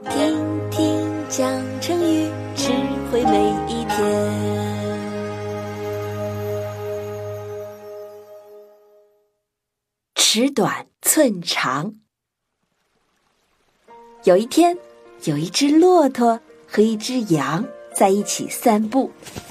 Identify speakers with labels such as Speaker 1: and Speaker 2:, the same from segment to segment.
Speaker 1: 听听讲成语，智慧每一天。尺短寸长。有一天，有一只骆驼和一只羊在一起散步。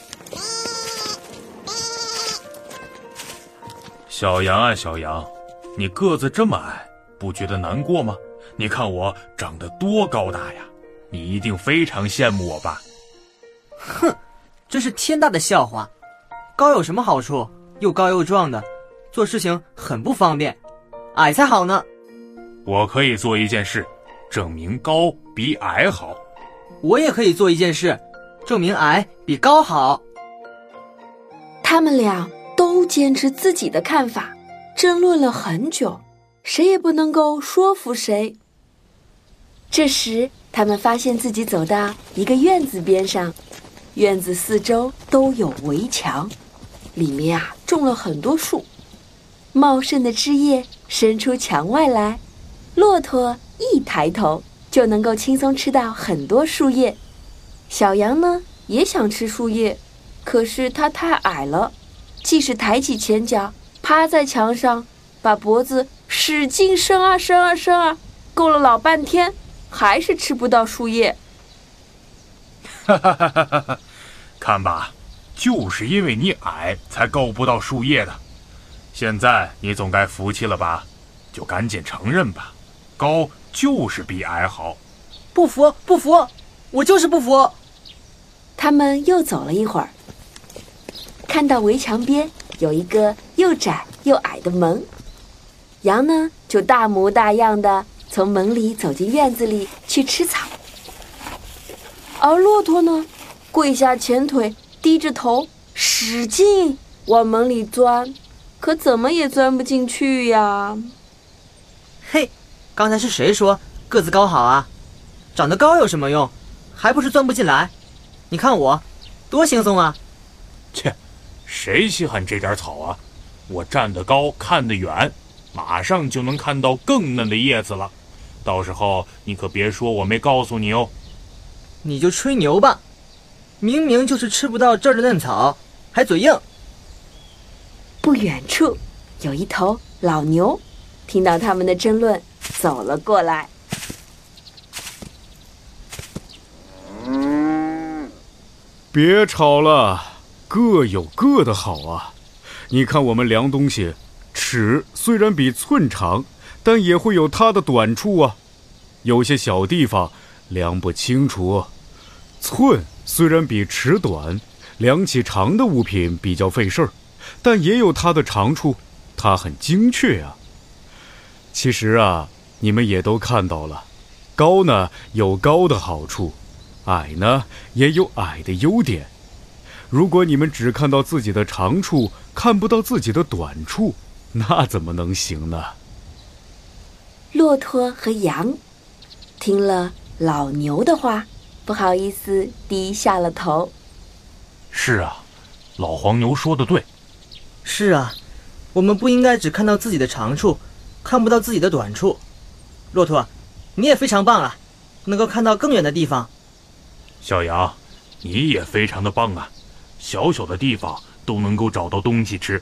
Speaker 2: 小羊啊小羊，你个子这么矮，不觉得难过吗？你看我长得多高大呀，你一定非常羡慕我吧？
Speaker 3: 哼，真是天大的笑话。高有什么好处？又高又壮的，做事情很不方便，矮才好呢。
Speaker 2: 我可以做一件事，证明高比矮好。
Speaker 3: 我也可以做一件事，证明矮比高好。
Speaker 1: 他们俩都坚持自己的看法，争论了很久，谁也不能够说服谁。这时，他们发现自己走到一个院子边上，院子四周都有围墙，里面种了很多树，茂盛的枝叶伸出墙外来，骆驼一抬头就能够轻松吃到很多树叶。小羊呢，也想吃树叶，可是它太矮了，即使抬起前脚，趴在墙上，把脖子使劲伸啊伸啊伸啊，够了老半天，还是吃不到树叶。
Speaker 2: 哈哈哈哈哈！看吧，就是因为你矮，才够不到树叶的。现在你总该服气了吧？就赶紧承认吧，高就是比矮好。
Speaker 3: 不服，不服，我就是不服。
Speaker 1: 他们又走了一会儿，看到围墙边有一个又窄又矮的门，羊呢就大模大样的从门里走进院子里去吃草，而骆驼呢，跪下前腿，低着头，使劲往门里钻，可怎么也钻不进去呀。
Speaker 3: 嘿，刚才是谁说个子高好啊？长得高有什么用？还不是钻不进来。你看我多轻松啊。
Speaker 2: 切，谁稀罕这点草啊？我站得高看得远，马上就能看到更嫩的叶子了，到时候你可别说我没告诉你哦。
Speaker 3: 你就吹牛吧，明明就是吃不到这儿的嫩草，还嘴硬。
Speaker 1: 不远处有一头老牛，听到他们的争论，走了过来。
Speaker 4: 别吵了，各有各的好啊。你看我们量东西，尺虽然比寸长，但也会有它的短处啊。有些小地方量不清楚。寸虽然比尺短，量起长的物品比较费事儿，但也有它的长处，它很精确啊。其实啊，你们也都看到了，高呢有高的好处，矮呢也有矮的优点。如果你们只看到自己的长处，看不到自己的短处，那怎么能行呢？
Speaker 1: 骆驼和羊听了老牛的话，不好意思低下了头。
Speaker 2: 是啊，老黄牛说得对。
Speaker 3: 是啊，我们不应该只看到自己的长处，看不到自己的短处。骆驼，你也非常棒啊，能够看到更远的地方。
Speaker 2: 小羊，你也非常的棒啊，小小的地方都能够找到东西吃。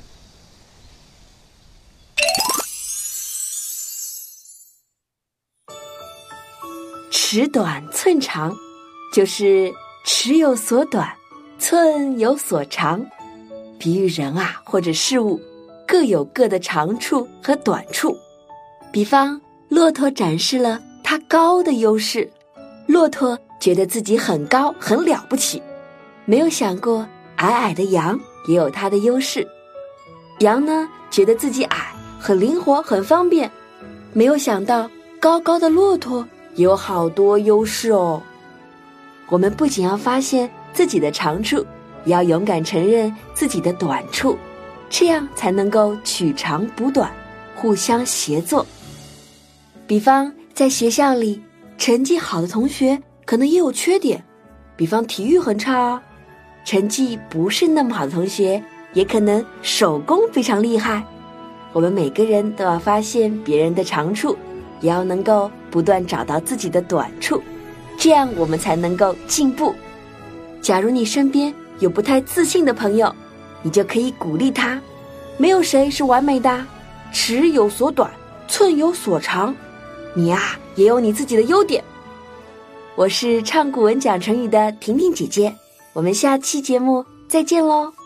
Speaker 1: 尺短寸长，就是尺有所短，寸有所长，比喻人啊或者事物各有各的长处和短处。比方，骆驼展示了它高的优势，骆驼觉得自己很高很了不起，没有想过矮矮的羊也有它的优势。羊呢，觉得自己矮很灵活很方便，没有想到高高的骆驼也有好多优势哦。我们不仅要发现自己的长处，也要勇敢承认自己的短处，这样才能够取长补短，互相协作。比方在学校里，成绩好的同学可能也有缺点，比方体育很差啊。成绩不是那么好的同学，也可能手工非常厉害。我们每个人都要发现别人的长处，也要能够不断找到自己的短处， 这样我们才能够进步。假如你身边有不太自信的朋友，你就可以鼓励他，没有谁是完美的，尺有所短，寸有所长，你也有你自己的优点。我是唱古文讲成语的婷婷姐姐，我们下期节目再见喽。